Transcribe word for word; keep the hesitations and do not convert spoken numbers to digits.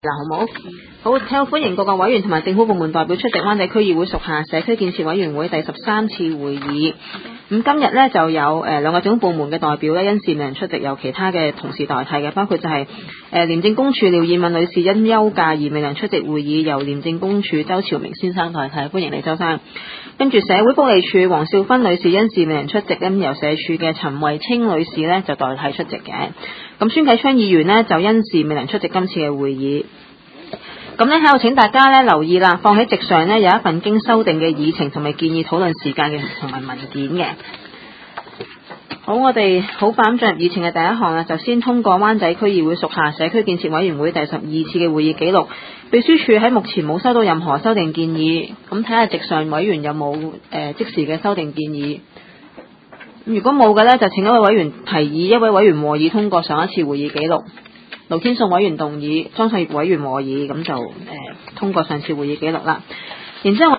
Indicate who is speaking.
Speaker 1: 好冇？好，喺度歡迎各個委員同埋政府部門代表出席灣仔區議會屬下社區建設委員會第十三次會議。咁今日呢，就有誒兩個總部門嘅代表呢，因事未能出席，由其他嘅同事代替嘅，包括就係誒廉政公署廖燕敏女士因休假而未能出席會議，由廉政公署周朝明先生代替，歡迎你周生。跟住社會福利署黃少芬女士因事未能出席，咁由社署嘅陳慧清女士呢，就代替出席嘅。咁孫啟昌議員呢，就因事未能出席今次嘅會議。咁呢喺度請大家呢留意啦，放喺席上呢有一份經修訂嘅議程同埋建議討論時間嘅同埋文件嘅。好，我哋好快進入議程嘅第一項啦，就先通過灣仔區議會屬下社區建設委員會第十二次嘅會議記錄。秘書處喺目前冇收到任何修訂建議，咁睇下席上委員有冇誒、呃、即時嘅修訂建議。如果冇嘅呢，就請一位委員提議，一位委員和議通過上一次會議記錄。盧天頌委員動議，莊卓業委員和議，咁就誒、呃、通過上次會議記錄啦。然之後。